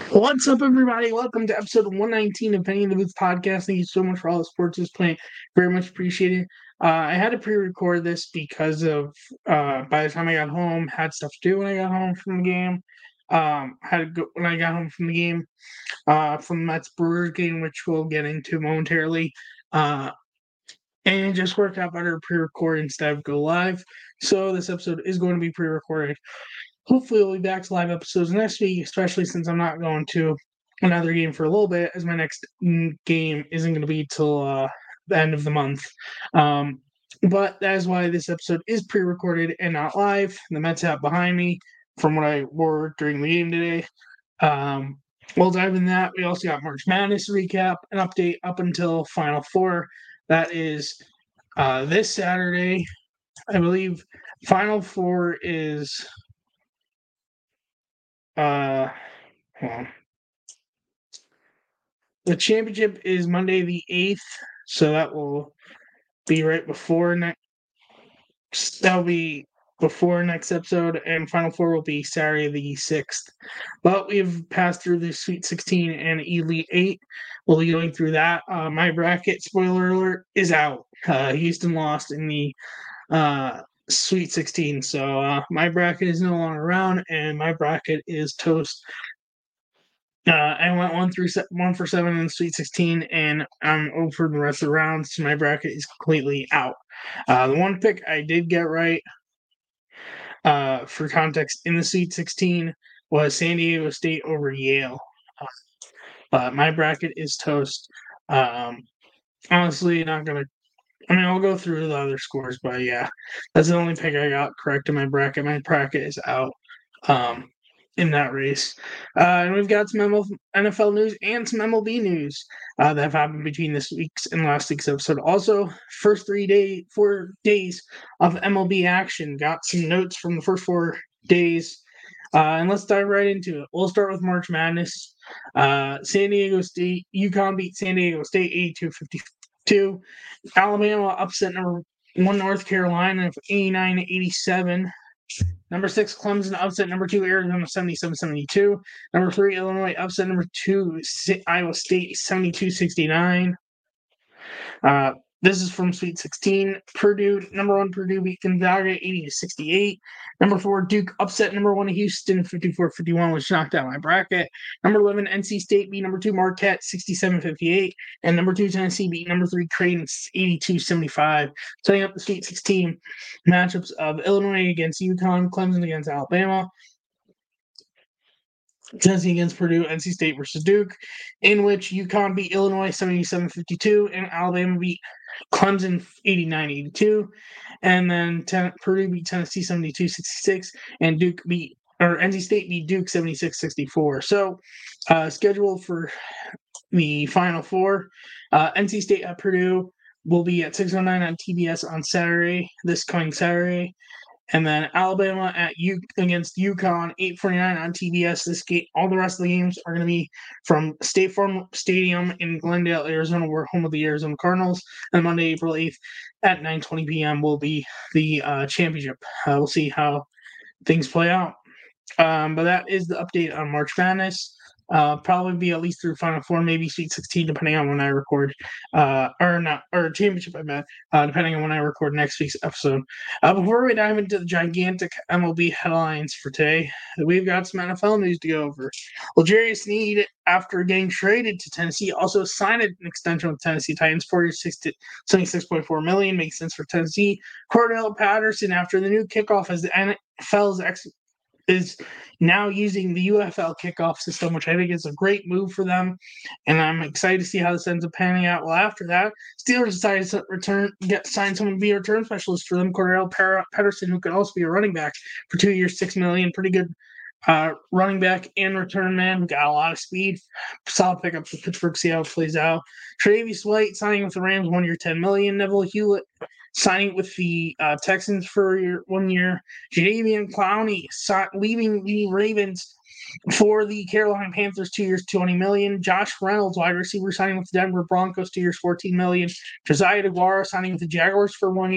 What's up, everybody? Welcome to episode 119 of Penny in the Booth podcast. Thank you so much for all the sports this playing. Very much appreciated. I had to pre-record this because of by the time I got home, had stuff to do when I got home from the game. Had to go when I got home from the game, from the Mets Brewers game, which we'll get into momentarily. Uh, and it just worked out better to pre-record instead of go live. So this episode is going to be pre-recorded. Hopefully, we'll be back to live episodes next week, especially since I'm not going to another game for a little bit, as my next game isn't going to be till the end of the month. But that is why this episode is pre-recorded and not live. The Mets have behind me from what I wore during the game today. We'll dive in that. We also got March Madness recap, an update up until Final Four. That is this Saturday. I believe Final Four is hold on. The championship is Monday the 8th, so that will be right before next. That'll be before next episode, and Final Four will be Saturday the 6th. But we've passed through the Sweet 16 and Elite 8. We'll be going through that. My bracket, spoiler alert, is out. Houston lost in the Sweet 16, so my bracket is no longer around, and my bracket is toast. I went 1 for 7 in the Sweet 16, and I'm over the rest of the rounds, so my bracket is completely out. The one pick I did get right, for context, in the Sweet 16 was San Diego State over Yale. But my bracket is toast. Honestly, not gonna. I mean, I'll go through the other scores, but yeah, that's the only pick I got correct in my bracket. My bracket is out. In that race. And we've got some NFL news and some MLB news that have happened between this week's and last week's episode. Also, first 4 days of MLB action. Got some notes from the first 4 days. And let's dive right into it. We'll start with March Madness. San Diego State, UConn beat San Diego State 82-52. Alabama upset number 1 North Carolina 89-87. Number 6, Clemson upset number 2, Arizona 77-72. Number 3, Illinois upset number 2, Iowa State 72-69. This is from Sweet 16. Number 1, Purdue beat Gonzaga 80-68. Number 4, Duke upset number 1, Houston 54-51, which knocked out my bracket. Number 11, NC State beat number 2, Marquette 67-58. And number 2, Tennessee beat number 3, Creighton 82-75. Setting up the Sweet 16 matchups of Illinois against UConn, Clemson against Alabama, Tennessee against Purdue, NC State versus Duke, in which UConn beat Illinois 77-52 and Alabama beat Clemson 89-82. And then Purdue beat Tennessee 72-66 and NC State beat Duke 76-64. So, schedule for the Final Four. NC State at Purdue will be at 6:09 on TBS on Saturday, this coming Saturday. And then Alabama against UConn, 8:49 on TBS. This game, all the rest of the games are going to be from State Farm Stadium in Glendale, Arizona, where home of the Arizona Cardinals. And Monday, April 8th at 9:20 p.m. will be the championship. We'll see how things play out. But that is the update on March Madness. Probably be at least through Final Four, maybe Sweet 16, depending on when I record, or championship, I meant, depending on when I record next week's episode. Before we dive into the gigantic MLB headlines for today, we've got some NFL news to go over. Well, Jarius Sneed, after getting traded to Tennessee, also signed an extension with Tennessee Titans, 4 years, $76.4 million, makes sense for Tennessee. Cordell Patterson, after the new kickoff as the NFL's is now using the UFL kickoff system, which I think is a great move for them. And I'm excited to see how this ends up panning out. Well, after that, Steelers decided to sign someone to be a return specialist for them, Cordell Patterson, who could also be a running back for 2 years, $6 million. Pretty good running back and return man. Got a lot of speed. Solid pickup for Pittsburgh. See how it plays out. Tre'Davious White signing with the Rams, 1 year, $10 million. Neville Hewlett signing with the Texans for 1 year. Jadeveon Clowney leaving the Ravens for the Carolina Panthers, 2 years, $20 million. Josh Reynolds, wide receiver, signing with the Denver Broncos, 2 years, $14 million. Josiah DeGuara signing with the Jaguars for 1 year.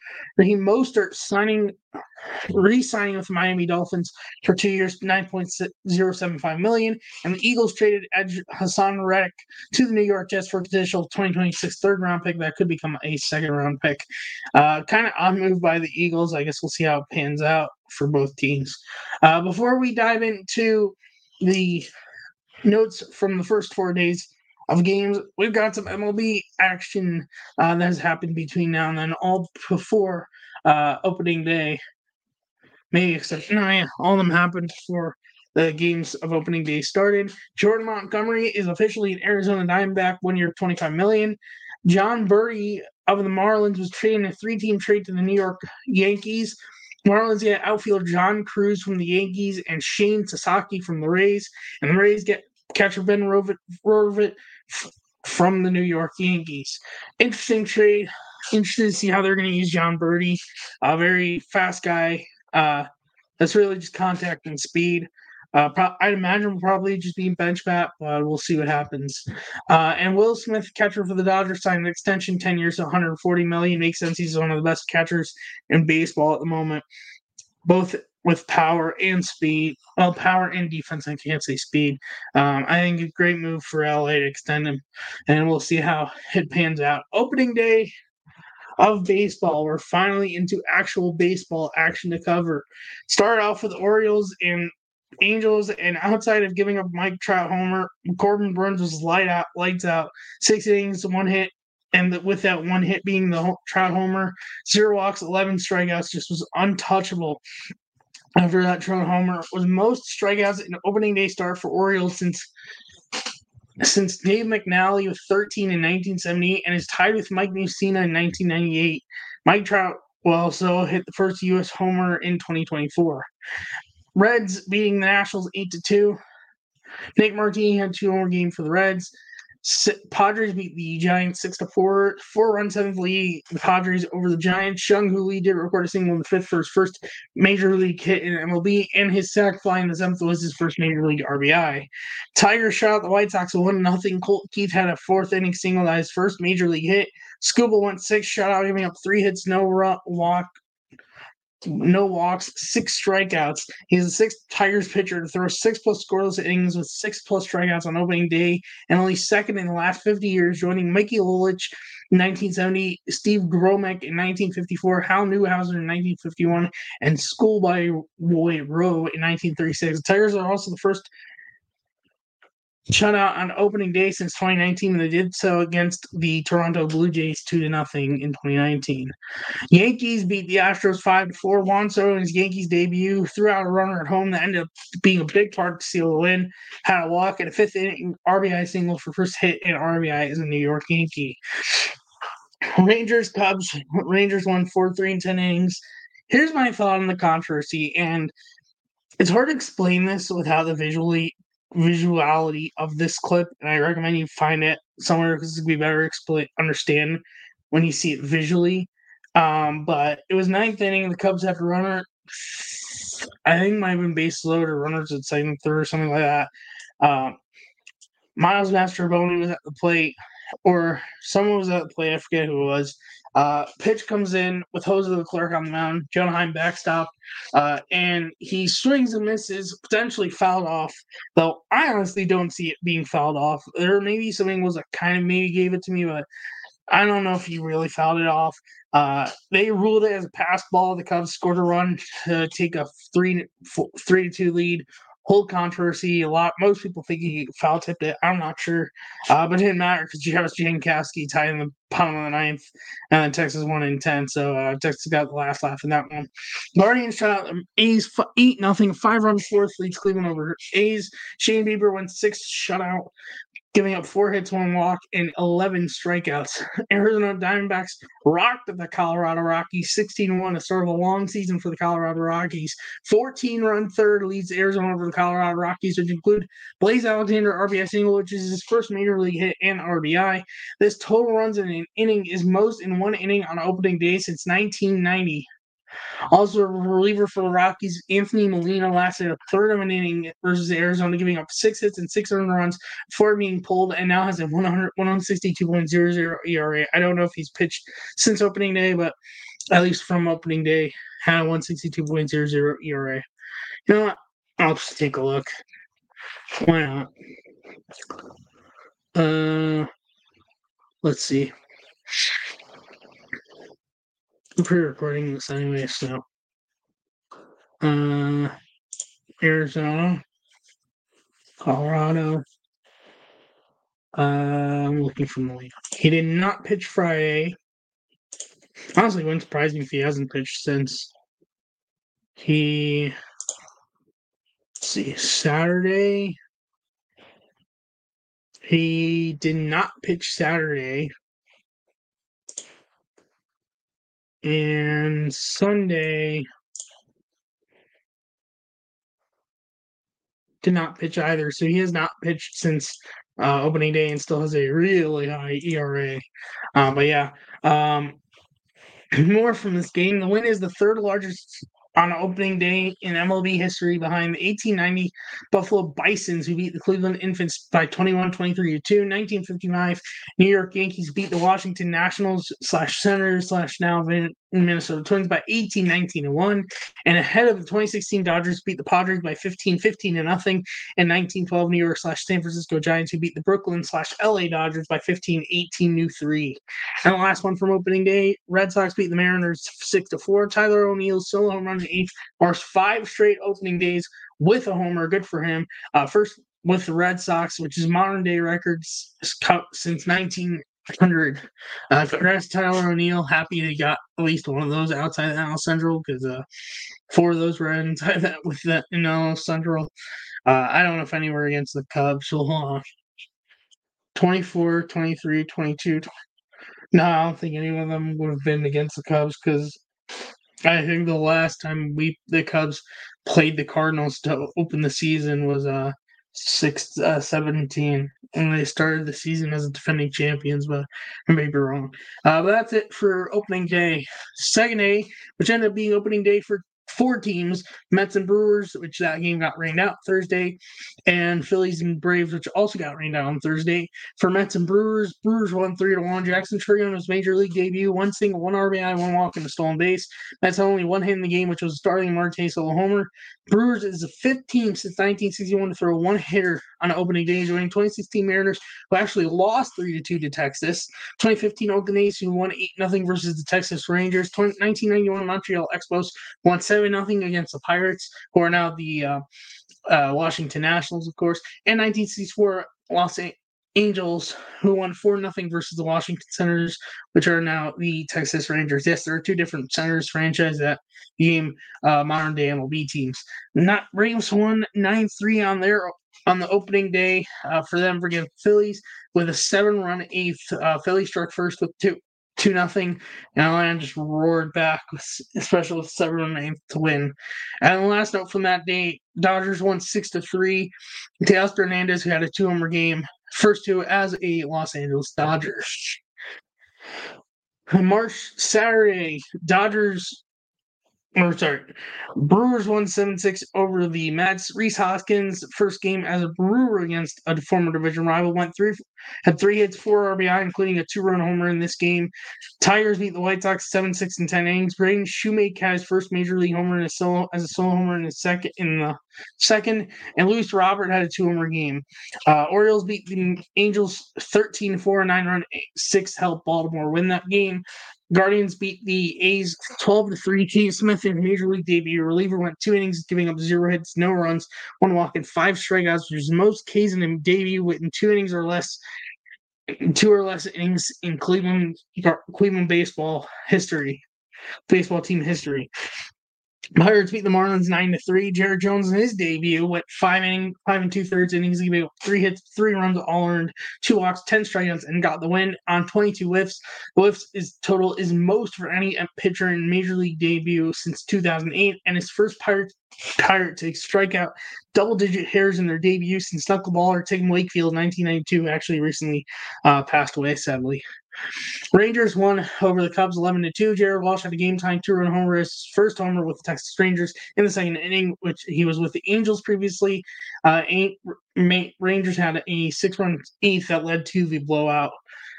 Raheem Mostert re-signing with the Miami Dolphins for 2 years, $9.075 million, and the Eagles traded edge Hassan Reddick to the New York Jets for a potential 2026 third-round pick that could become a second-round pick. Kind of odd move by the Eagles. I guess we'll see how it pans out for both teams. Before we dive into the notes from the first 4 days of games, we've got some MLB action that has happened between now and then, all before opening day. Maybe except, all of them happened before the games of opening day started. Jordan Montgomery is officially an Arizona Diamondback, 1 year, $25 million. John Burdi of the Marlins was traded in a 3-team trade to the New York Yankees. Marlins get outfielder John Cruz from the Yankees and Shane Sasaki from the Rays. And the Rays get catcher Ben Rovit from the New York Yankees. Interesting trade. Interested to see how they're going to use John Burdi, a very fast guy. That's really just contact and speed. I'd imagine will probably just be bench bat, but we'll see what happens. And Will Smith, catcher for the Dodgers, signed an extension, 10 years, $140 million. Makes sense. He's one of the best catchers in baseball at the moment, both with power and speed. Well, power and defense. I can't say speed. I think a great move for LA to extend him, and we'll see how it pans out. Opening day of baseball. We're finally into actual baseball action to cover. Started off with Orioles and Angels, and outside of giving up Mike Trout homer, Corbin Burns was lights out. 6 innings, 1 hit, and with that 1 hit being the Trout homer, 0 walks, 11 strikeouts, just was untouchable. After that Trout homer, was most strikeouts in an opening day start for Orioles since Dave McNally with 13 in 1978 and is tied with Mike Mussina in 1998. Mike Trout will also hit the first U.S. homer in 2024. Reds beating the Nationals 8-2. Nick Martini had 2 more games for the Reds. Padres beat the Giants 6-4. 4-run 7th lead. The Padres over the Giants. Jung Hoo Lee did record a single in the 5th for his first major league hit in MLB, and his sac fly in the 7th was his first major league RBI. Tigers shot out the White Sox 1-0. Colt Keith had a 4th inning single that his first major league hit. Skubal went 6 shutout, giving up 3 hits, no walks, 6 strikeouts. He's the 6th Tigers pitcher to throw 6+ scoreless innings with 6+ strikeouts on opening day, and only 2nd in the last 50 years, joining Mickey Lolich in 1970, Steve Gromek in 1954, Hal Newhouser in 1951, and Schoolboy Rowe in 1936. The Tigers are also the first shutout on opening day since 2019, and they did so against the Toronto Blue Jays 2-0 in 2019. Yankees beat the Astros 5-4. Juan Soto in his Yankees debut threw out a runner at home that ended up being a big part to seal the win. Had a walk and a 5th inning RBI single for first hit in RBI as a New York Yankee. Rangers Cubs. Rangers won 4-3 in 10 innings. Here's my thought on the controversy, and it's hard to explain this without the visuality of this clip, and I recommend you find it somewhere because it'd be better understand when you see it visually. But it was 9th inning. The Cubs had a runner. I think it might have been base load or runners at second, third, or something like that. Miles Mastrobuoni was at the plate, or someone was at the plate. I forget who it was. Pitch comes in with Jose Leclerc on the mound. Jonah Heim backstop, and he swings and misses, potentially fouled off. Though I honestly don't see it being fouled off. There maybe something was a kind of maybe gave it to me, but I don't know if he really fouled it off. They ruled it as a pass ball. The Cubs scored a run to take a 3-2 lead. Whole controversy. Most people think he foul tipped it. I'm not sure, but it didn't matter because Jarvis Jankowski tied in the bottom of the 9th, and then Texas won in 10. So Texas got the last laugh in that one. Guardians shot out A's 8-0. 5-run fourth leads Cleveland over A's. Shane Bieber went 6 shutout, giving up 4 hits, 1 walk, and 11 strikeouts. Arizona Diamondbacks rocked the Colorado Rockies 16-1 to start a long season for the Colorado Rockies. 14-run third leads Arizona over the Colorado Rockies, which include Blaze Alexander RBI single, which is his first major league hit and RBI. This total runs in an inning is most in one inning on opening day since 1990. Also, a reliever for the Rockies, Anthony Molina, lasted a third of an inning versus Arizona, giving up 6 hits and 6 earned runs before being pulled, and now has a 162.00 ERA. I don't know if he's pitched since opening day, but at least from opening day, had a 162.00 ERA. You know what? I'll just take a look. Why not? Let's see. I'm pre-recording this anyway, so. Arizona, Colorado. I'm looking for Molina. He did not pitch Friday. Honestly, it wouldn't surprise me if he hasn't pitched since. Let's see, Saturday. He did not pitch Saturday. And Sunday did not pitch either. So he has not pitched since opening day and still has a really high ERA. But yeah, more from this game. The win is the third largest on opening day in MLB history behind the 1890 Buffalo Bisons, who beat the Cleveland Infants by 21-23-2. 1955 New York Yankees beat the Washington Nationals /Senators /now Minnesota Twins by 18-19-1. And ahead of the 2016 Dodgers beat the Padres by 15-0. And 1912 New York /San Francisco Giants, who beat the Brooklyn /LA Dodgers by 15-18-3. And the last one from opening day, Red Sox beat the Mariners 6-4. Tyler O'Neill's solo home run in eighth marks 5 straight opening days with a homer. Good for him. First with the Red Sox, which is modern day records since 1900. Congrats to Tyler O'Neill. Happy they got at least one of those outside the NL Central, because 4 of those were inside that with the NL Central. I don't know if anywhere against the Cubs. So hold on. 24, 23, 22. No, I don't think any of them would have been against the Cubs, because I think the last time the Cubs played the Cardinals to open the season was 17, and they started the season as defending champions, but I may be wrong. But that's it for opening day. Second day, which ended up being opening day for 4 teams, Mets and Brewers, which that game got rained out Thursday, and Phillies and Braves, which also got rained out on Thursday. For Mets and Brewers, Brewers won 3-1. Jackson Chourio major league debut, 1 single, 1 RBI, 1 walk, and a stolen base. Mets had only 1 hit in the game, which was Starling Marte solo homer. Brewers is the 5th team since 1961 to throw 1 hitter on an opening day, joining 2016 Mariners, who actually lost 3-2 to Texas. 2015 Oakland A's, who won 8-0 versus the Texas Rangers. 1991 Montreal Expos won 7-0 against the Pirates, who are now the Washington Nationals, of course. And 1964 Los Angels, who won 4-0 versus the Washington Senators, which are now the Texas Rangers. Yes, there are 2 different Senators franchises that became modern day MLB teams. Braves won 9-3 on the opening day for them against Phillies with a 7-run 8th. Phillies struck first with 2-0, and Atlanta just roared back, especially with 7-run 8th to win. And the last note from that day, Dodgers won 6-3. Teoscar Hernandez, who had a 2-homer game, first 2 as a Los Angeles Dodgers. Saturday, Brewers won 7-6 over the Mets. Rhys Hoskins, first game as a Brewer against a former division rival, had 3 hits, 4 RBI, including a 2-run homer in this game. Tigers beat the White Sox 7-6 in 10 innings. Braden Shoemaker had his first major league homer as a solo homer in the second, and Luis Robert had a 2-homer game. Orioles beat the Angels 13-4, a 9-run 6 helped Baltimore win that game. Guardians beat the A's 12-3. Keith Smith in major league debut. Reliever went 2 innings, giving up 0 hits, no runs, 1 walk, and 5 strikeouts, which is most Ks in a debut in 2 innings or less. 2 or less innings in Cleveland baseball team history. Pirates beat the Marlins 9-3. Jared Jones in his debut went 5 2/3 innings, gave 3 hits, 3 runs, all earned, 2 walks, 10 strikeouts, and got the win on 22 whiffs. The whiffs is most for any pitcher in major league debut since 2008, and his first Pirate to strike out double-digit hitters in their debut since knuckleballer Tim Wakefield in 1992, actually recently passed away, sadly. Rangers won over the Cubs 11-2. Jared Walsh had a game-tying 2-run homer, his first homer with the Texas Rangers in the second inning, which he was with the Angels previously. Rangers had a 6-run 8th that led to the blowout.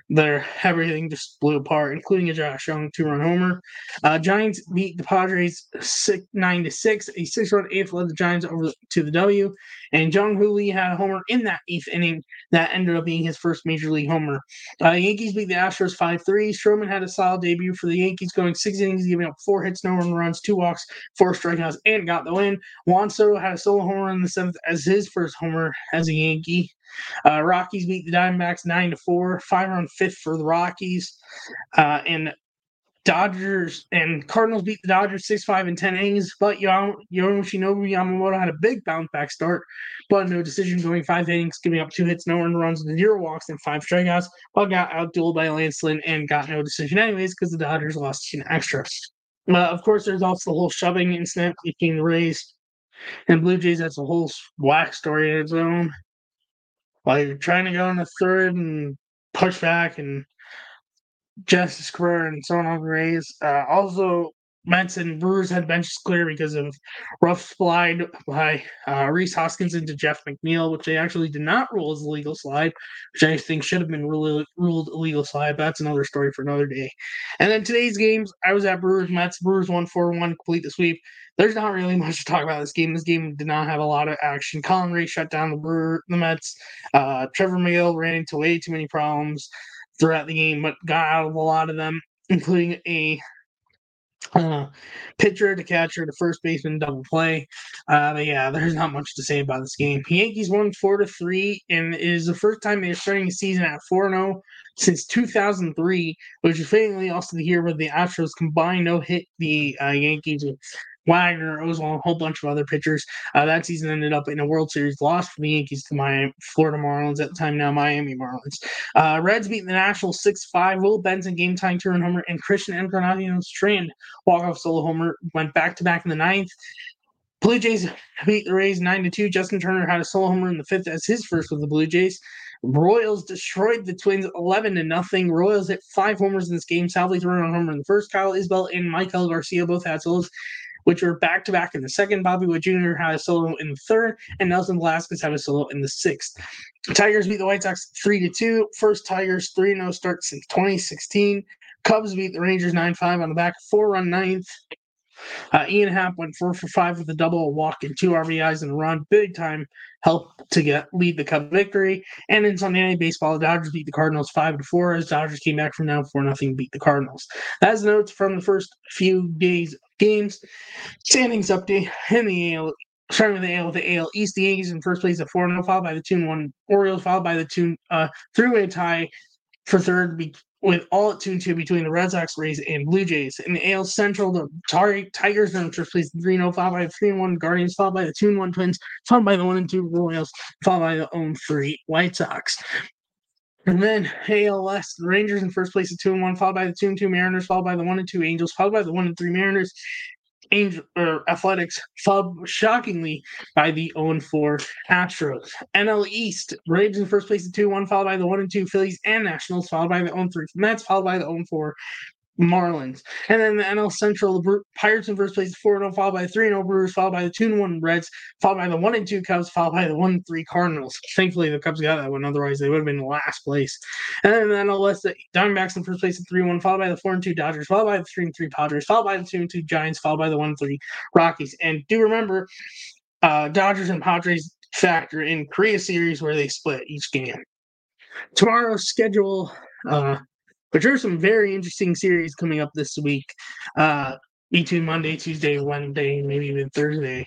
everything just blew apart, including a Josh Young 2-run homer. Giants beat the Padres 9-6. A 6-run eighth led the Giants over to the W, and Jung Hoo Lee had a homer in that eighth inning that ended up being his first major league homer. Yankees beat the Astros 5-3. Stroman had a solid debut for the Yankees, going 6 innings, giving up 4 hits, no runs, 2 walks, 4 strikeouts, and got the win. Juan Soto had a solo homer in the 7th as his first homer as a Yankee. Rockies beat the Diamondbacks 9-4, 5-run fifth for the Rockies. And Dodgers and Cardinals beat the Dodgers 6-5 in 10 innings, but Yoshinobu Yamamoto had a big bounce back start, but no decision, going 5 innings, giving up 2 hits, no runs, 0 walks, and 5 strikeouts, but got outdueled by Lance Lynn and got no decision anyways because the Dodgers lost in extra. Of course, there's also the whole shoving incident between the Rays and Blue Jays. That's a whole whack story in its own. While you're trying to go in the third and push back and Justice Cabrera and so on the Rays. Also, Mets and Brewers had benches clear because of rough slide by Rhys Hoskins into Jeff McNeil, which they actually did not rule as a legal slide, which I think should have been ruled a legal slide. But that's another story for another day. And then today's games, I was at Brewers Mets. Brewers won 4-1, complete the sweep. There's not really much to talk about this game. This game did not have a lot of action. Colin Ray shut down the Mets. Trevor McGill ran into way too many problems throughout the game, but got out of a lot of them, including a pitcher to catcher to first baseman double play. But yeah, there's not much to say about this game. Yankees won 4-3, and it is the first time they're starting the season at 4-0 since 2003, which is fittingly also the year where the Astros combined no-hit the Yankees with Wagner, Oswald, a whole bunch of other pitchers. That season ended up in a World Series loss for the Yankees to Florida Marlins, at the time now Miami Marlins. Reds beat the Nationals 6-5. Will Benson game-tying 2-run homer, and Christian Encarnacion Strand walk-off solo homer went back-to-back in the 9th. Blue Jays beat the Rays 9-2. Justin Turner had a solo homer in the 5th as his first with the Blue Jays. Royals destroyed the Twins 11-0. Royals hit 5 homers in this game. Salvi threw a homer in the first. Kyle Isbell and Michael Garcia both had solos, which were back-to-back in the 2nd. Bobby Witt Jr. had a solo in the 3rd, and Nelson Velasquez had a solo in the 6th. Tigers beat the White Sox 3-2. First Tigers 3-0 start since 2016. Cubs beat the Rangers 9-5 on the back 4-run 9th. Ian Happ went 4-for-5 with a double, a walk, and 2 RBIs and a run. Big time help to lead the Cubs victory. And in Sunday Night Baseball, the Dodgers beat the Cardinals 5-4 as Dodgers came back from down 4-0 and beat the Cardinals. That's notes from the first few days of games. Standings update in the AL. Starting with the AL East, the Yankees in first place at 4-0, followed by the 2-1 Orioles, followed by the 3-way tie for third, with all at 2-2 between the Red Sox, Rays, and Blue Jays. In the AL Central, the Tigers are in first place 3-0, followed by the 3-1 Guardians, followed by the 2-1 Twins, followed by the 1-2 Royals, followed by the 0-3 White Sox. And then AL West, the Rangers in first place at 2-1, followed by the 2-2 Mariners, followed by the 1-2 Angels, followed by the 1-3 Mariners. Athletics, followed shockingly by the 0-4 Astros. NL East, Braves in first place at 2-1, followed by the 1-2 Phillies and Nationals, followed by the 0-3 Mets, followed by the 0-4 Marlins. And then the NL Central, the Pirates in first place at 4-0, followed by the 3-0 Brewers, followed by the 2-1 Reds, followed by the 1-2 Cubs, followed by the 1-3 Cardinals. Thankfully, the Cubs got that one, otherwise they would have been in last place. And then the NL West, the Diamondbacks in first place at 3-1, followed by the 4-2 Dodgers, followed by the 3-3 Padres, followed by the 2-2 Giants, followed by the 1-3 Rockies. And do remember, Dodgers and Padres factor in Korea series where they split each game. Tomorrow's schedule, but there's some very interesting series coming up this week, between Monday, Tuesday, Wednesday, maybe even Thursday.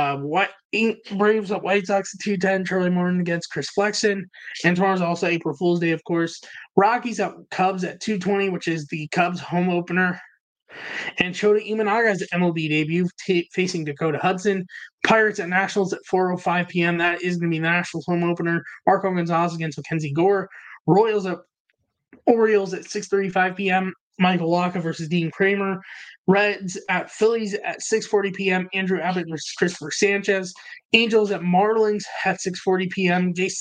Braves at White Sox at 2:10, Charlie Morton against Chris Flexen. And tomorrow's also April Fool's Day, of course. Rockies at Cubs at 2:20, which is the Cubs home opener. And Shota Imanaga's MLB debut facing Dakota Hudson. Pirates at Nationals at 4:05 p.m. That is going to be the Nationals home opener. Marco Gonzalez against Mackenzie Gore. Royals at Orioles at 6:35 p.m. Michael Wacha versus Dean Kramer. Reds at Phillies at 6:40 p.m. Andrew Abbott versus Christopher Sanchez. Angels at Marlins at 6:40 p.m. Jay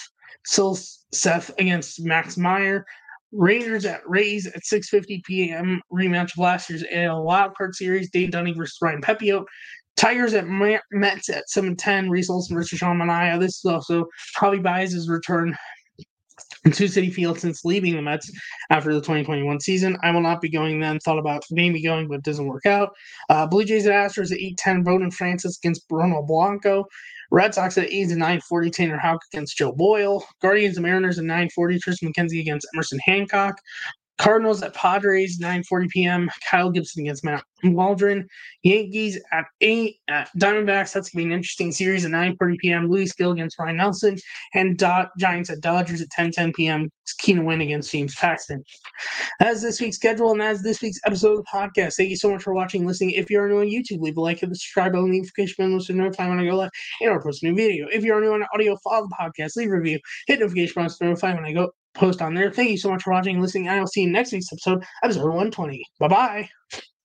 Silseth against Max Meyer. Rangers at Rays at 6:50 p.m. Rematch of last year's AL Wildcard Series. Dane Dunning versus Ryan Pepiot. Tigers at Mets at 7:10. Reese Olson versus Sean Manaea. This is also Javi Baez's return in Sioux City Field since leaving the Mets after the 2021 season. I will not be going then. Thought about maybe going, but it doesn't work out. Blue Jays at Astros at 8:10. Roden Francis against Bruno Blanco. Red Sox at 8 to 9:40. Tanner Houck against Joe Boyle. Guardians and Mariners at 9:40. Tristan McKenzie against Emerson Hancock. Cardinals at Padres, 9:40 p.m. Kyle Gibson against Matt Waldron. Yankees at 8 at Diamondbacks. That's going to be an interesting series at 9:40 p.m. Luis Gill against Ryan Nelson. And Giants at Dodgers at 10:10 p.m. Keenan Wynn against James Paxton. That's this week's schedule, and that's this week's episode of the podcast. Thank you so much for watching and listening. If you are new on YouTube, leave a like, hit the subscribe button, notification bell to notify when I go live and or post a new video. If you are new on audio, follow the podcast, leave a review, hit notification bell to notify when I go post on there. Thank you so much for watching and listening. I will see you in next week's episode 120. Bye-bye.